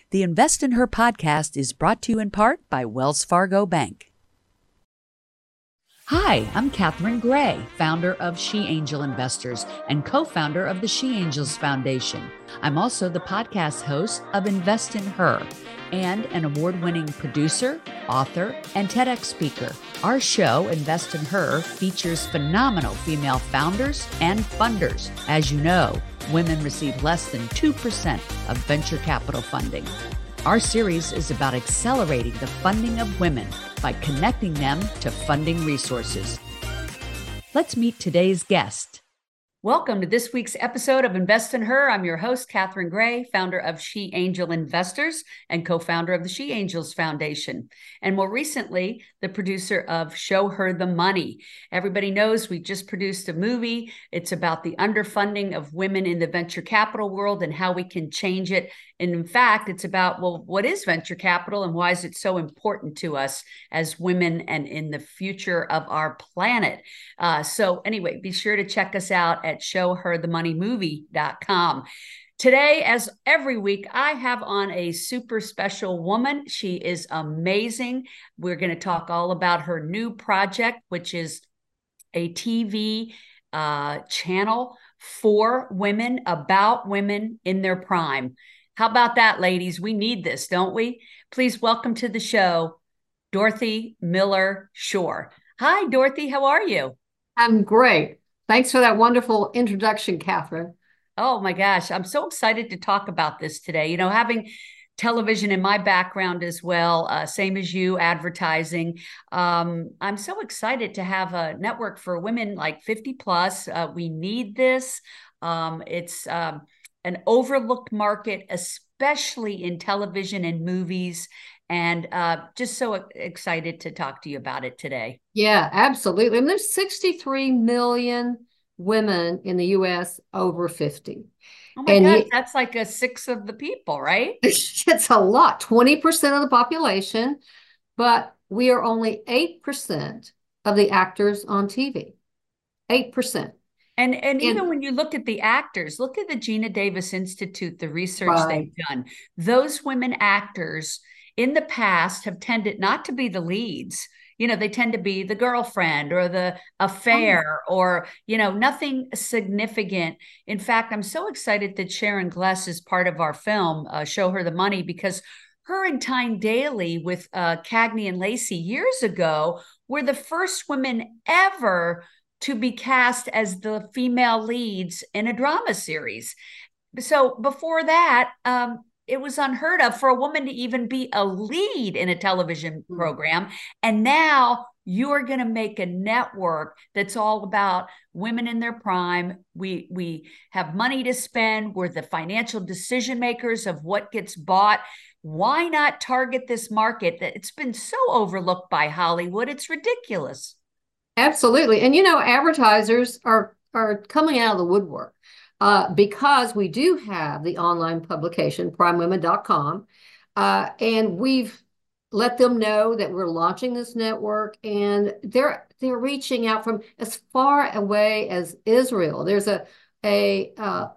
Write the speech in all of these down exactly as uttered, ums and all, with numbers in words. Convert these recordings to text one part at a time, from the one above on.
The Invest in Her podcast is brought to you in part by Wells Fargo Bank. Hi, I'm Catherine Gray, founder of She Angel Investors and co-founder of the She Angels Foundation. I'm also the podcast host of Invest in Her and an award-winning producer, author, and TEDx speaker. Our show, Invest in Her, features phenomenal female founders and funders. As you know, women receive less than two percent of venture capital funding. Our series is about accelerating the funding of women by connecting them to funding resources. Let's meet today's guest. Welcome to this week's episode of Invest in Her. I'm your host, Catherine Gray, founder of She Angel Investors and co-founder of the She Angels Foundation. And more recently, the producer of Show Her the Money. Everybody knows we just produced a movie. It's about the underfunding of women in the venture capital world and how we can change it. And in fact, it's about, well, what is venture capital and why is it so important to us as women and in the future of our planet? Uh, so anyway, be sure to check us out at show her the money movie dot com. Today, as every week, I have on a super special woman. She is amazing. We're going to talk all about her new project, which is a T V uh, channel for women, about women in their prime. How about that, ladies? We need this, don't we? Please welcome to the show, Dorothy Miller Shore. Hi, Dorothy. How are you? I'm great. Thanks for that wonderful introduction, Catherine. Oh my gosh, I'm so excited to talk about this today. You know, having television in my background as well, uh, same as you, advertising. Um, I'm so excited to have a network for women like fifty plus. Uh, we need this. Um, it's um, an overlooked market, especially in television and movies. And uh, just so excited to talk to you about it today. Yeah, absolutely. And there's sixty-three million women in the U S over fifty. Oh my and gosh, you, that's like a sixth of the people, right? it's a lot, twenty percent of the population, but we are only eight percent of the actors on T V. eight percent. And and even And when you look at the actors, look at the Gina Davis Institute, the research right. they've done. Those women actors in the past have tended not to be the leads. You know, they tend to be the girlfriend or the affair or, you know, nothing significant. In fact, I'm so excited that Sharon Gless is part of our film, uh, Show Her the Money, because her and Tyne Daly with uh, Cagney and Lacey years ago were the first women ever to be cast as the female leads in a drama series. So before that, um, it was unheard of for a woman to even be a lead in a television program. And now you're going to make a network that's all about women in their prime. We we have money to spend. We're the financial decision makers of what gets bought. Why not target this market that it's been so overlooked by Hollywood? It's ridiculous. Absolutely. And you know, advertisers are are coming out of the woodwork uh, because we do have the online publication, prime women dot com. Uh, and we've let them know that we're launching this network, and they're they're reaching out from as far away as Israel. There's a a uh,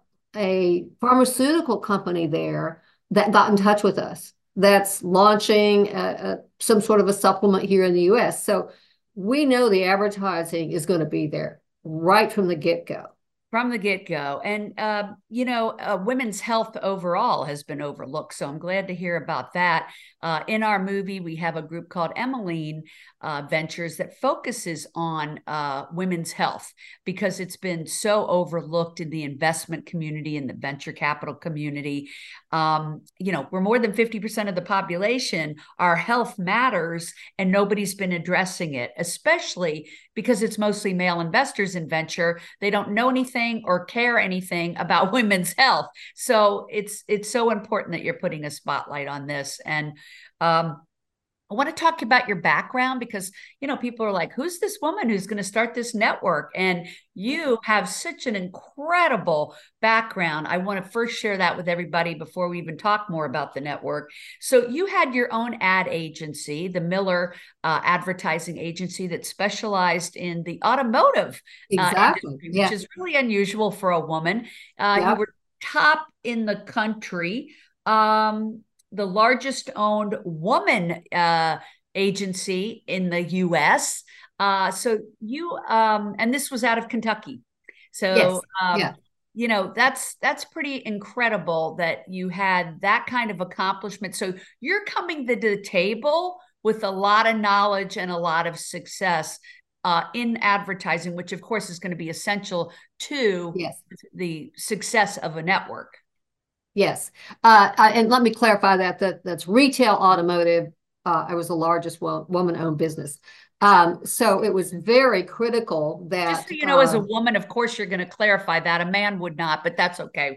a pharmaceutical company there that got in touch with us that's launching a, a, some sort of a supplement here in the U S. So we know the advertising is going to be there right from the get-go. From the get-go. And, uh, you know, uh, women's health overall has been overlooked. So I'm glad to hear about that. Uh, in our movie, we have a group called Emmeline uh, Ventures that focuses on uh, women's health because it's been so overlooked in the investment community and the venture capital community. Um, you know, we're more than fifty percent of the population. Our health matters and nobody's been addressing it, especially because it's mostly male investors in venture. They don't know anything or care anything about women's health. So it's it's so important that you're putting a spotlight on this. And um, I want to talk about your background because, you know, people are like, who's this woman who's going to start this network? And you have such an incredible background. I want to first share that with everybody before we even talk more about the network. So you had your own ad agency, the Miller uh, Advertising Agency, that specialized in the automotive uh, Exactly. industry, which Yeah. is really unusual for a woman. Uh, you Yeah. were top in the country. Um, the largest owned woman uh, agency in the U S. Uh, so you, um, and this was out of Kentucky. So, Yes. um, Yeah. you know, that's that's pretty incredible that you had that kind of accomplishment. So you're coming to the table with a lot of knowledge and a lot of success uh, in advertising, which of course is going to be essential to Yes. the success of a network. Yes. Uh, I, and let me clarify that, that that's retail automotive. Uh, I was the largest wo woman-owned business. Um, so it was very critical Just that so you know, as a uh, woman, of course, you're going to clarify that. A man would not, but that's okay.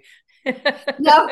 no,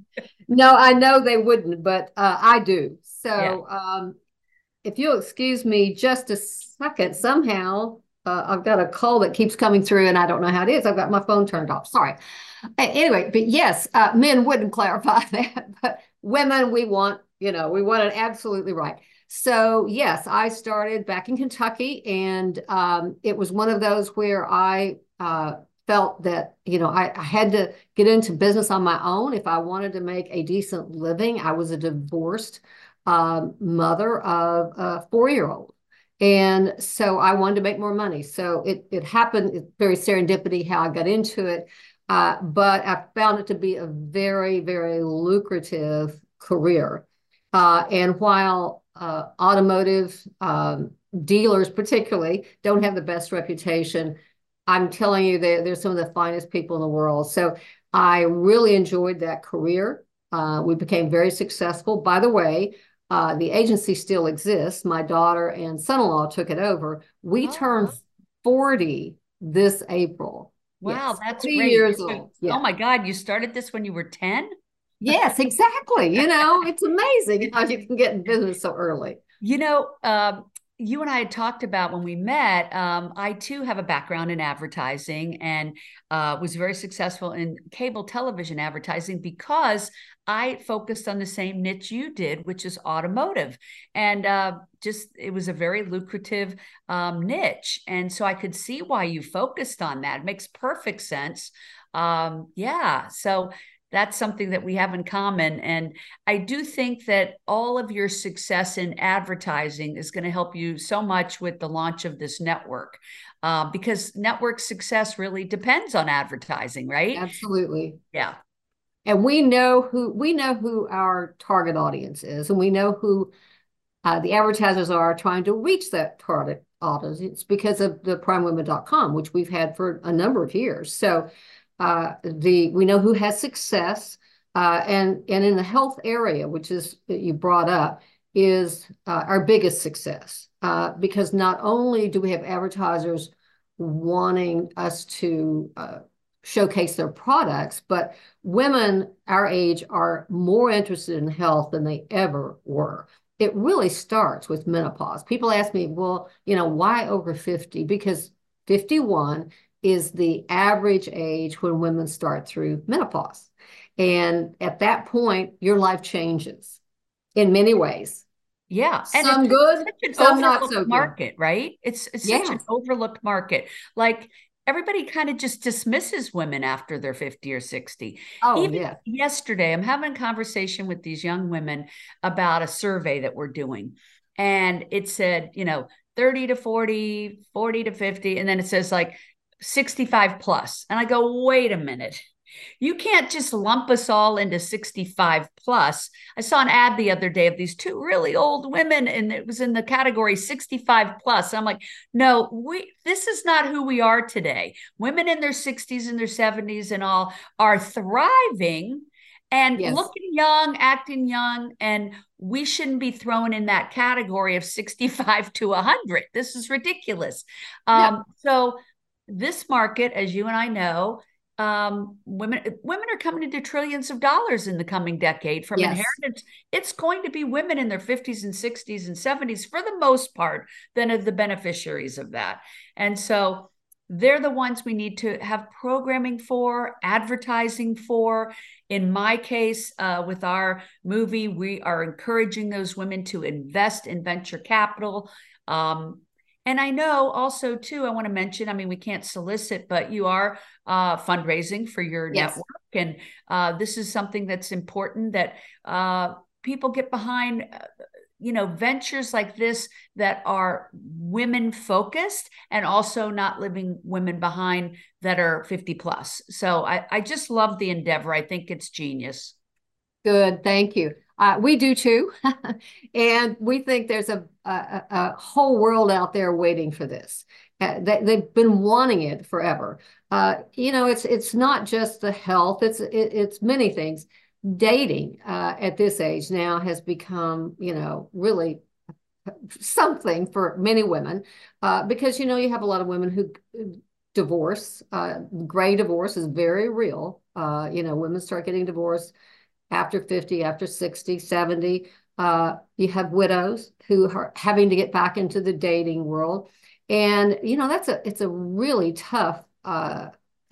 no, I know they wouldn't, but uh, I do. Yeah. So um, if you'll excuse me just a second, somehow uh, I've got a call that keeps coming through and I don't know how it is. I've got my phone turned off. Sorry. Anyway, but yes, uh, men wouldn't clarify that, but women, we want, you know, we want it absolutely right. So yes, I started back in Kentucky, and um, it was one of those where I uh, felt that, you know, I, I had to get into business on my own if I wanted to make a decent living. I was a divorced um, mother of a four-year-old. And so I wanted to make more money. So it it happened, it's very serendipity how I got into it. Uh, but I found it to be a very, very lucrative career. Uh, and while uh, automotive um, dealers, particularly, don't have the best reputation, I'm telling you, they're, they're some of the finest people in the world. So I really enjoyed that career. Uh, we became very successful. By the way, uh, the agency still exists. My daughter and son-in-law took it over. We turned Oh, forty this April. wow, Yes, that's forty great. years So, old. oh Yeah. my God, you started this when you were ten? Yes, exactly. You know, it's amazing how you can get in business so early. You know, um, you and I had talked about when we met. Um, I too have a background in advertising and uh, was very successful in cable television advertising because I focused on the same niche you did, which is automotive. And uh, just it was a very lucrative um, niche. And so I could see why you focused on that. It makes perfect sense. Um, yeah. So that's something that we have in common. And I do think that all of your success in advertising is going to help you so much with the launch of this network, uh, because network success really depends on advertising, right? Absolutely. Yeah. And we know who we know who our target audience is, and we know who uh, the advertisers are trying to reach that target audience. It's because of the prime women dot com, which we've had for a number of years. So uh, the we know who has success, uh, and and in the health area, which is that you brought up, is uh, our biggest success, uh, because not only do we have advertisers wanting us to uh, showcase their products, but women our age are more interested in health than they ever were. It really starts with menopause. People ask me, well, you know, why over fifty? Because fifty-one is the average age when women start through menopause. And at that point, your life changes in many ways. Yeah. And it's Some good, such an some not overlooked so good. market, right? It's, it's such an Yes. overlooked market. Like everybody kind of just dismisses women after they're fifty or sixty. Oh, Even yeah. yesterday, I'm having a conversation with these young women about a survey that we're doing. And it said, you know, thirty to forty, forty to fifty. And then it says like sixty-five plus. And I go, wait a minute. You can't just lump us all into sixty-five plus. I saw an ad the other day of these two really old women, and it was in the category sixty-five plus. I'm like, no, we this is not who we are today. Women in their sixties and their seventies and all are thriving and Yes. looking young, acting young, and we shouldn't be thrown in that category of sixty-five to one hundred. This is ridiculous. No. Um, so this market, as you and I know, um, women women are coming into trillions of dollars in the coming decade from Yes. inheritance. It's going to be women in their fifties and sixties and seventies for the most part that are the beneficiaries of that. And so they're the ones we need to have programming for, advertising for. In my case, uh, with our movie, we are encouraging those women to invest in venture capital. Um, and I know also, too, I want to mention, I mean, we can't solicit, but you are uh, fundraising for your Yes. network. And uh, this is something that's important that uh, people get behind, uh, you know, ventures like this that are women focused and also not leaving women behind that are fifty plus. So I, I just love the endeavor. I think it's genius. Good, thank you. Uh, we do too. And we think there's a, a, a whole world out there waiting for this. Uh, they, they've been wanting it forever. Uh, you know, it's it's not just the health, it's it, it's many things. Dating uh, at this age now has become, you know, really something for many women uh, because, you know, you have a lot of women who divorce. Uh, gray divorce is very real. Uh, you know, women start getting divorced after fifty, after sixty, seventy. Uh, you have widows who are having to get back into the dating world. And, you know, that's a, it's a really tough uh,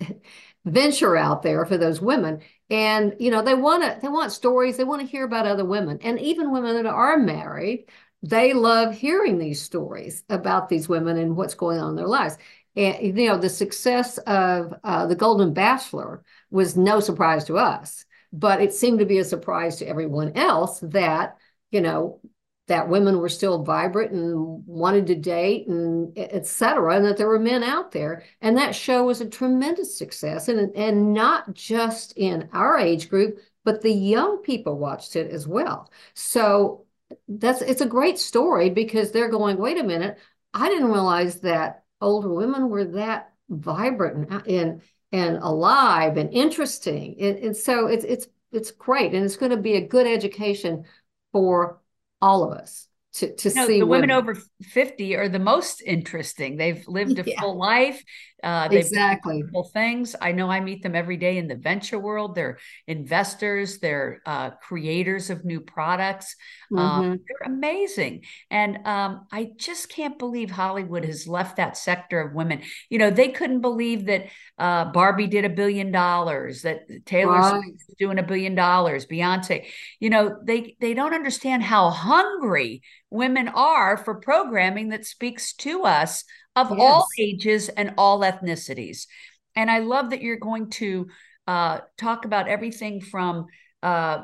venture out there for those women. And, you know, they want to, they want stories. They want to hear about other women. And even women that are married, they love hearing these stories about these women and what's going on in their lives. And, you know, the success of uh, The Golden Bachelor was no surprise to us. But it seemed to be a surprise to everyone else that, you know, that women were still vibrant and wanted to date and et cetera, and that there were men out there. And that show was a tremendous success. And, and not just in our age group, but the young people watched it as well. So that's, it's a great story because they're going, wait a minute, I didn't realize that older women were that vibrant and, and and alive and interesting. And, and so it's it's it's great. And it's going to be a good education for all of us to, to No, see the women, women over fifty are the most interesting. They've lived a yeah, full life. Uh, they've done exactly. incredible things. I know I meet them every day in the venture world. They're investors. They're uh, creators of new products. Um, Mm-hmm. they're amazing. And um, I just can't believe Hollywood has left that sector of women. You know, they couldn't believe that uh, Barbie did a billion dollars, that Taylor Swift Right. is doing a billion dollars, Beyonce. You know, they they don't understand how hungry women are for programming that speaks to us of all Yes. ages and all ethnicities. And I love that you're going to uh, talk about everything from uh,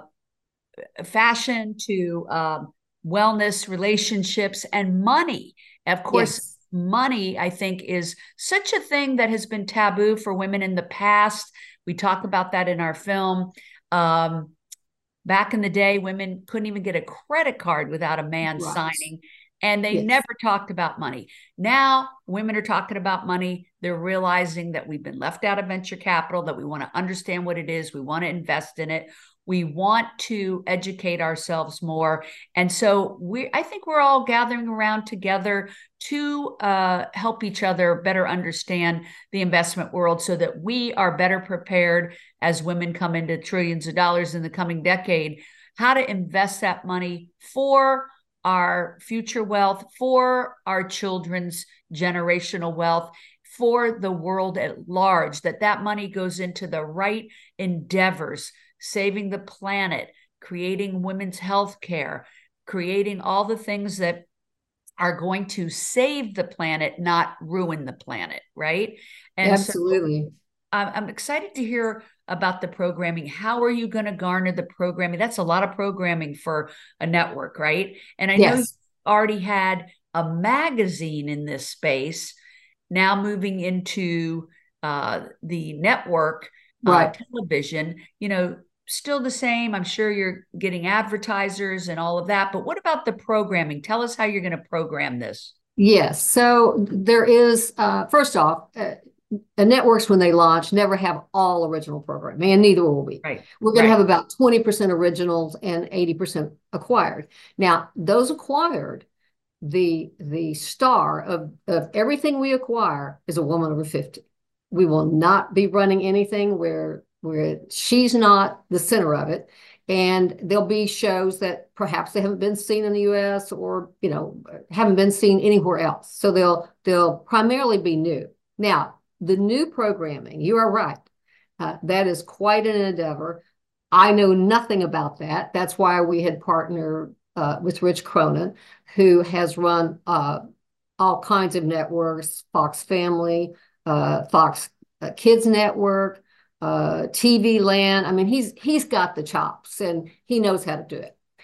fashion to um, wellness, relationships, and money. Of course, Yes. money, I think, is such a thing that has been taboo for women in the past. We talk about that in our film. Um, Back in the day, women couldn't even get a credit card without a man Right. signing, and they Yes. never talked about money. Now, women are talking about money. They're realizing that we've been left out of venture capital, that we want to understand what it is. We want to invest in it. We want to educate ourselves more. And so we I think we're all gathering around together to uh, help each other better understand the investment world so that we are better prepared as women come into trillions of dollars in the coming decade, how to invest that money for our future wealth, for our children's generational wealth, for the world at large, that that money goes into the right endeavors, saving the planet, creating women's health care, creating all the things that are going to save the planet, not ruin the planet, right? And so Absolutely. I'm excited to hear about the programming. How are you going to garner the programming? That's a lot of programming for a network, right? And I know you Yes. already had a magazine in this space, now moving into uh, the network uh, Right. television, you know, still the same. I'm sure you're getting advertisers and all of that. But what about the programming? Tell us how you're going to program this. Yes. So there is, uh, first off, uh, the networks, when they launch, never have all original programming, and neither will we. Right, We're going to right. have about twenty percent originals and eighty percent acquired. Now, those acquired, the the star of, of everything we acquire is a woman over fifty. We will not be running anything where where she's not the center of it. And there'll be shows that perhaps they haven't been seen in the U S or, you know, haven't been seen anywhere else. So they'll they'll primarily be new. Now, the new programming, you are right. Uh, that is quite an endeavor. I know nothing about that. That's why we had partnered uh, with Rich Cronin, who has run uh, all kinds of networks, Fox Family, uh, Fox uh, Kids Network, uh, T V Land. I mean, he's he's got the chops and he knows how to do it.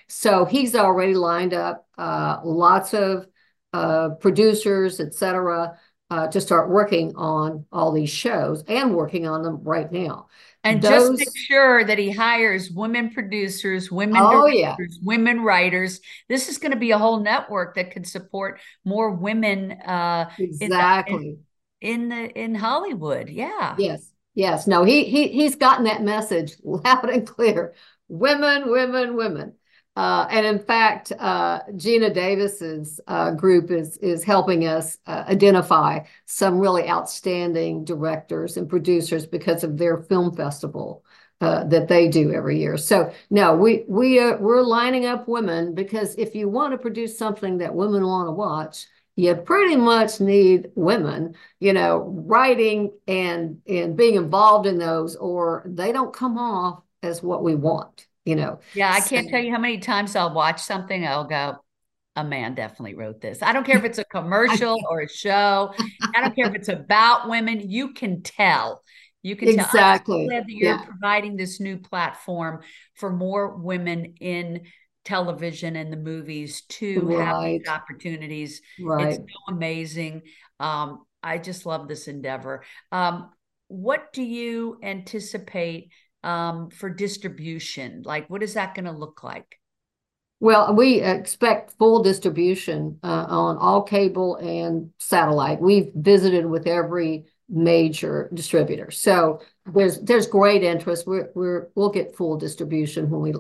So he's already lined up uh, lots of uh, producers, et cetera, uh, to start working on all these shows and working on them right now. And just make Those, sure that he hires women producers, women oh yeah, directors, women writers. This is going to be a whole network that could support more women uh, in the in, exactly. in the in Hollywood. Yeah. Yes, yes. No, he he he's gotten that message loud and clear. Women, women, women. Uh, and in fact, uh, Gina Davis's uh, group is is helping us uh, identify some really outstanding directors and producers because of their film festival uh, that they do every year. So no, we we uh, we're lining up women because if you want to produce something that women want to watch, you pretty much need women, you know, writing and and being involved in those, or they don't come off as what we want, you know. Yeah, I So can't tell you how many times I'll watch something, I'll go, a man definitely wrote this. I don't care if it's a I, commercial or a show. I don't care if it's about women. You can tell. You can tell. I'm so exactly. glad that you're Yeah. providing this new platform for more women in television and the movies to have these Right. opportunities. It's Right. so amazing. Um, I just love this endeavor. Um, what do you anticipate um, for distribution? Like, what is that going to look like? Well, we expect full distribution uh, on all cable and satellite. We've visited with every major distributor, so there's there's great interest. We're we're we'll get full distribution when we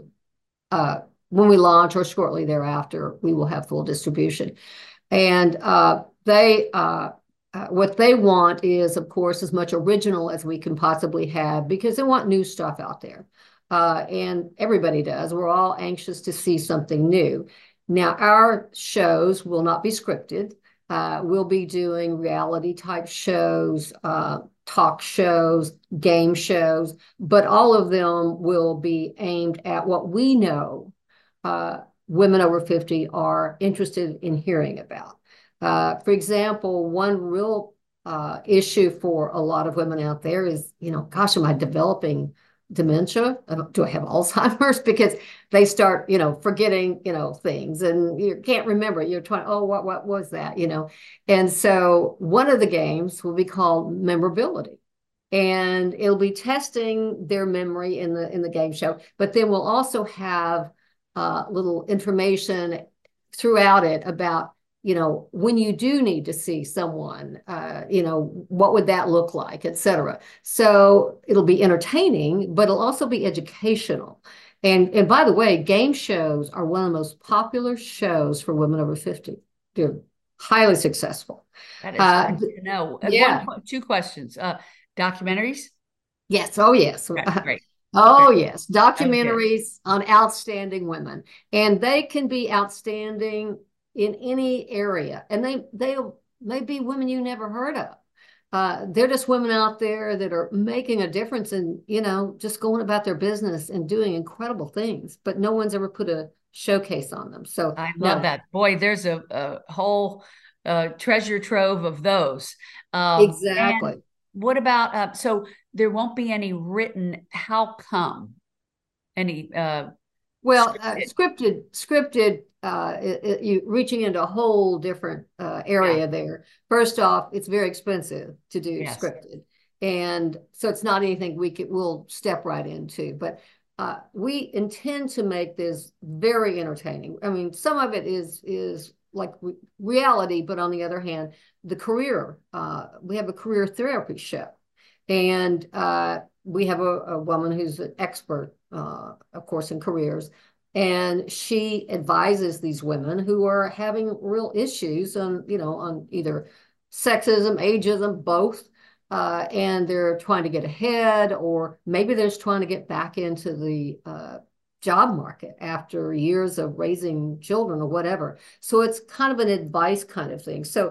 uh, when we launch or shortly thereafter. We will have full distribution, and uh, they uh, uh, what they want is, of course, as much original as we can possibly have because they want new stuff out there. Uh, and everybody does. We're all anxious to see something new. Now, our shows will not be scripted. Uh, we'll be doing reality type shows, uh, talk shows, game shows, but all of them will be aimed at what we know uh, women over fifty are interested in hearing about. Uh, for example, one real uh, issue for a lot of women out there is, you know, gosh, am I developing dementia? Do I have Alzheimer's? Because they start, you know, forgetting, you know, things and you can't remember. You're trying, oh, what, what was that, you know? And so one of the games will be called Memorability. And it'll be testing their memory in the in the game show, but then we'll also have uh, little information throughout it about, you know, when you do need to see someone, uh, you know, what would that look like, et cetera. So it'll be entertaining, but it'll also be educational. And, and by the way, game shows are one of the most popular shows for women over fifty. They're highly successful. That is Uh, great to know. And yeah. one, two questions. Uh, documentaries? Yes. Oh, yes. Okay, great. Oh, Great. yes. That was good. Documentaries on outstanding women. And they can be outstanding in any area. And they they may be women you never heard of. Uh, they're just women out there that are making a difference and, you know, just going about their business and doing incredible things, but no one's ever put a showcase on them. So I love no, that. Boy, there's a, a whole uh, treasure trove of those. Um, and exactly. what about, uh, so there won't be any written, how come? Any uh, Well, uh, scripted? scripted, scripted, uh, it, it, you reaching into a whole different uh, Yeah. area there. First off, it's very expensive to do Yes. scripted, and so it's not anything we could we'll step right into. But uh, we intend to make this very entertaining. I mean, some of it is is like re reality, but on the other hand, the career. Uh, we have a career therapy show, and uh, we have a, a woman who's an expert, uh, of course, in careers. And she advises these women who are having real issues on, you know, on either sexism, ageism, both. Uh, and they're trying to get ahead, or maybe they're just trying to get back into the uh, job market after years of raising children or whatever. So it's kind of an advice kind of thing. So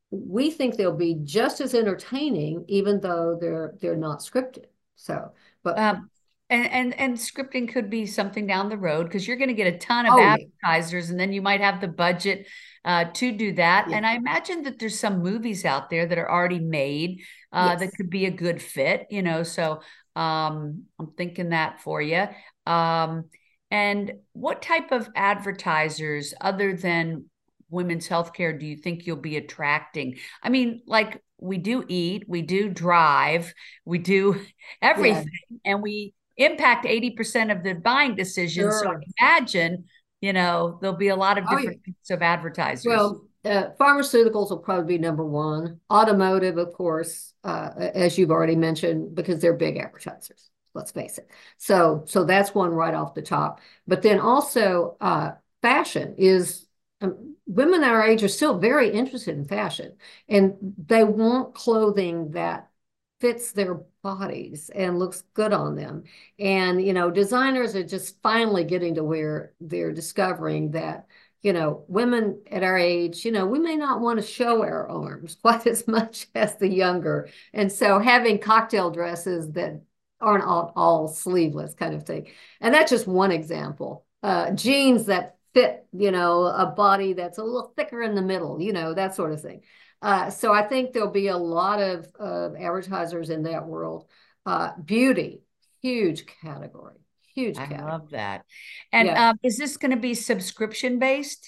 we think they'll be just as entertaining, even though they're they're not scripted. So, but Um, and, and and scripting could be something down the road because you're going to get a ton of oh yeah, advertisers, and then you might have the budget uh, to do that. yeah, And I imagine that there's some movies out there that are already made uh, that yes. could be a good fit, you know. So um, I'm thinking that for you. Um, And what type of advertisers other than women's healthcare do you think you'll be attracting? I mean, like we do eat, we do drive, we do everything, Yeah, and we impact eighty percent of the buying decisions. So sure. I imagine, you know, there'll be a lot of Oh, yeah. different types of advertisers. Well, uh, pharmaceuticals will probably be number one. Automotive, of course, uh, as you've already mentioned, because they're big advertisers. Let's face it. So, so that's one right off the top. But then also, uh, fashion is um, women our age are still very interested in fashion, and they want clothing that fits their bodies and looks good on them. And you know, designers are just finally getting to where they're discovering that you know, women at our age, you know, we may not want to show our arms quite as much as the younger. And so having cocktail dresses that aren't all, all sleeveless kind of thing. And that's just one example. Uh, jeans that fit, you know, a body that's a little thicker in the middle, you know, that sort of thing. Uh, so I think there'll be a lot of uh, advertisers in that world. Uh, beauty, huge category, huge I category. love that. And Yeah. um, is this going to be subscription based?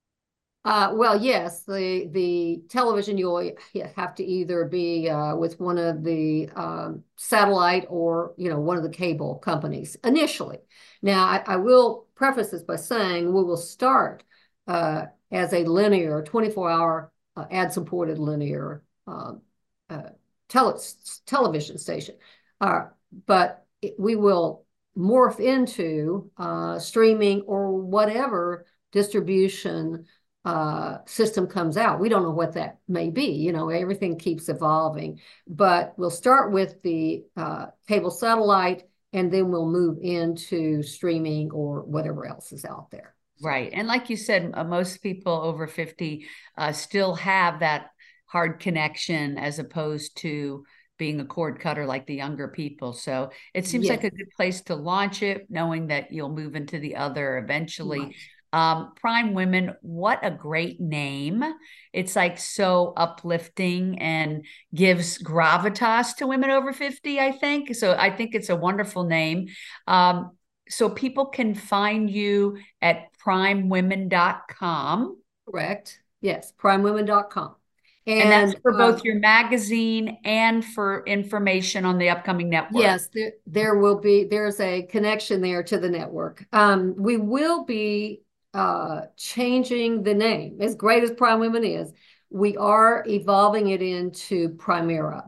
Uh, well, yes, the the television you'll have to either be uh, with one of the um, satellite or you know one of the cable companies initially. Now, I, I will preface this by saying we will start uh, as a linear, twenty-four hour uh, ad supported linear uh, uh, tele television station, uh, but it, we will morph into uh, streaming or whatever distribution uh, system comes out. We don't know what that may be. You know, everything keeps evolving, but we'll start with the uh, cable satellite, and then we'll move into streaming or whatever else is out there. So. Right. And like you said, uh, most people over fifty uh, still have that hard connection as opposed to being a cord cutter like the younger people. So it seems like Yes. a good place to launch it, knowing that you'll move into the other eventually. Right. Um, Prime Women, what a great name. It's like so uplifting and gives gravitas to women over fifty, I think. So I think it's a wonderful name. Um, so people can find you at prime women dot com. Correct. Yes. prime women dot com. And that's And for uh, both your magazine and for information on the upcoming network. yes, there, there will be, there's a connection there to the network. Um, we will be uh, changing the name. As great as Prime Women is, we are evolving it into Primera.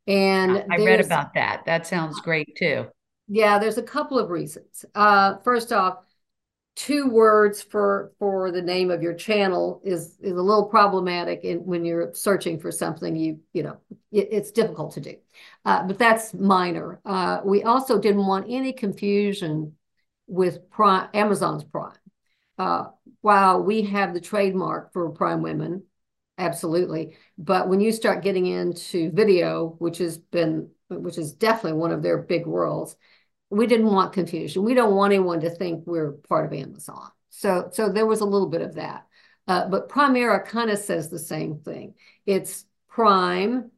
And I read there's, about that. That sounds great too. yeah, there's a couple of reasons. Uh, first off, two words for for the name of your channel is is a little problematic in, when you're searching for something you you know it, it's difficult to do, uh, but that's minor. Uh, we also didn't want any confusion with Prime, Amazon's Prime. Uh, while we have the trademark for Prime Women, absolutely, but when you start getting into video, which has been which is definitely one of their big worlds, we didn't want confusion. We don't want anyone to think we're part of Amazon. So, so there was a little bit of that. Uh, but Primera kind of says the same thing. It's prime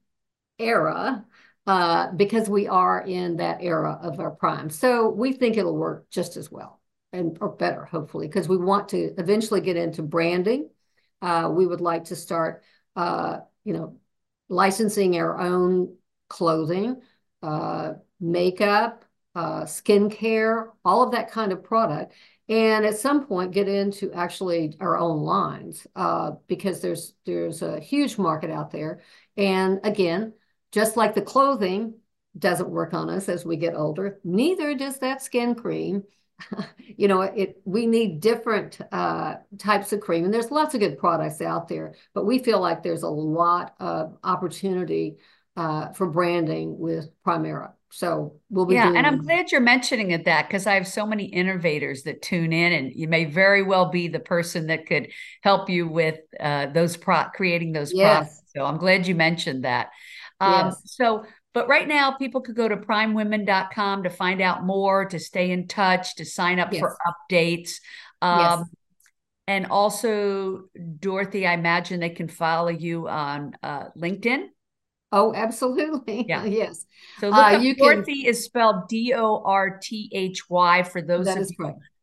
era uh, because we are in that era of our prime. So we think it'll work just as well and or better, hopefully, because we want to eventually get into branding. Uh, we would like to start, uh, you know, licensing our own clothing, uh, makeup, uh, skincare, all of that kind of product. And at some point get into actually our own lines uh, because there's there's a huge market out there. And again, just like the clothing doesn't work on us as we get older, neither does that skin cream. You know, it we need different uh, types of cream. And there's lots of good products out there, but we feel like there's a lot of opportunity uh, for branding with Primera. So we'll be Yeah, doing and I'm that. glad you're mentioning it that because I have so many innovators that tune in, and you may very well be the person that could help you with uh, those pro creating those products. Yes, So I'm glad you mentioned that. Um, yes, so, but right now, people could go to prime women dot com to find out more, to stay in touch, to sign up for yes, updates. yes. Um, and also, Dorothy, I imagine they can follow you on uh, LinkedIn. Oh, absolutely. Yeah. Yes. So look Uh, up you can, Dorothy is spelled D O R T H Y for those that of is you correct.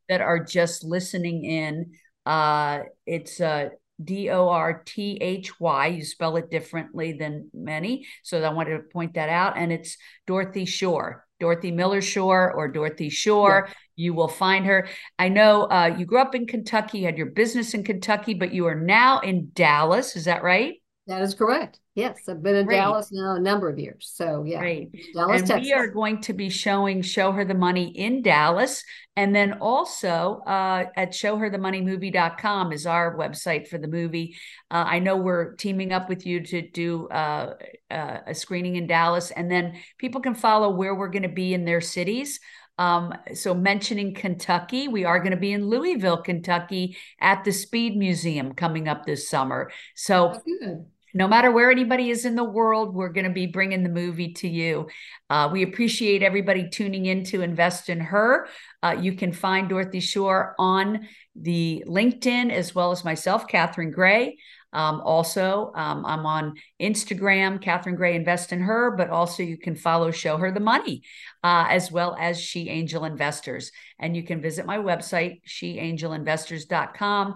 that are just listening in. Uh, it's uh, D O R T H Y. You spell it differently than many. So I wanted to point that out. And it's Dorothy Shore, Dorothy Miller Shore or Dorothy Shore. Yeah. You will find her. I know uh, you grew up in Kentucky, had your business in Kentucky, but you are now in Dallas. Is that right? That is correct. Yes, I've been in Great. Dallas now a number of years. So yeah, Great. Dallas, and Texas. We are going to be showing Show Her the Money in Dallas. And then also uh, at show her the money movie dot com is our website for the movie. Uh, I know we're teaming up with you to do uh, uh, a screening in Dallas. And then people can follow where we're going to be in their cities. Um, so mentioning Kentucky, we are going to be in Louisville, Kentucky at the Speed Museum coming up this summer. So oh, good. No matter where anybody is in the world, we're going to be bringing the movie to you. Uh, we appreciate everybody tuning in to Invest in Her. Uh, you can find Dorothy Shore on the LinkedIn, as well as myself, Catherine Gray. Um, also, um, I'm on Instagram, Catherine Gray Invest in Her, but also you can follow Show Her the Money, uh, as well as She Angel Investors. And you can visit my website, she angel investors dot com.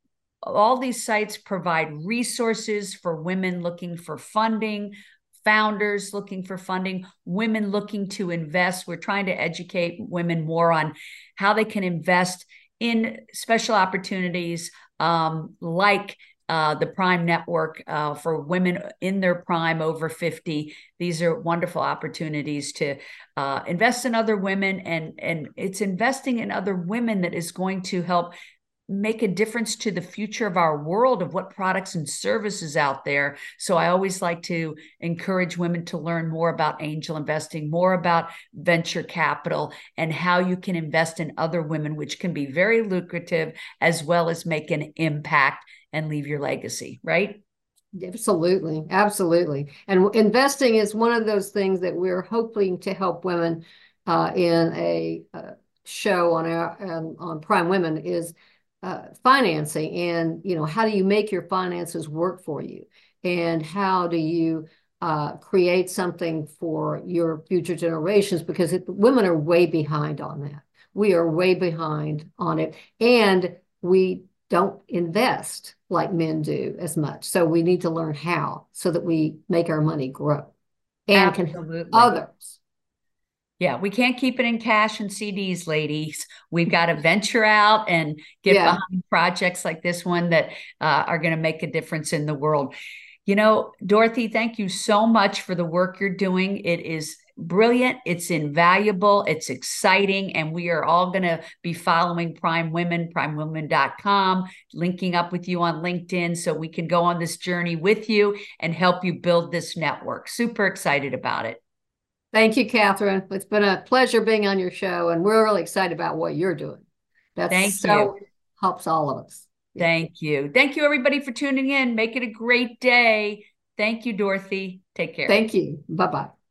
All these sites provide resources for women looking for funding, founders looking for funding, women looking to invest. We're trying to educate women more on how they can invest in special opportunities um, like uh, the Prime Network uh, for women in their prime over fifty. These are wonderful opportunities to uh, invest in other women, and, and it's investing in other women that is going to help make a difference to the future of our world, of what products and services out there. So I always like to encourage women to learn more about angel investing, more about venture capital, and how you can invest in other women, which can be very lucrative, as well as make an impact and leave your legacy, right? Absolutely. Absolutely. And investing is one of those things that we're hoping to help women uh, in a uh, show on our um, on Prime Women is Uh, financing, and you know, how do you make your finances work for you, and how do you uh, create something for your future generations, because it, women are way behind on that. We are way behind on it, and we don't invest like men do as much. So we need to learn how, so that we make our money grow and Absolutely. can help others. Yeah, we can't keep it in cash and C Ds, ladies. We've got to venture out and get yeah. behind projects like this one that uh, are going to make a difference in the world. You know, Dorothy, thank you so much for the work you're doing. It is brilliant. It's invaluable. It's exciting. And we are all going to be following Prime Women, prime women dot com, linking up with you on LinkedIn so we can go on this journey with you and help you build this network. Super excited about it. Thank you, Catherine. It's been a pleasure being on your show, and we're really excited about what you're doing. That's Thank so you. helps all of us. Yeah. Thank you. Thank you, everybody, for tuning in. Make it a great day. Thank you, Dorothy. Take care. Thank you. Bye-bye.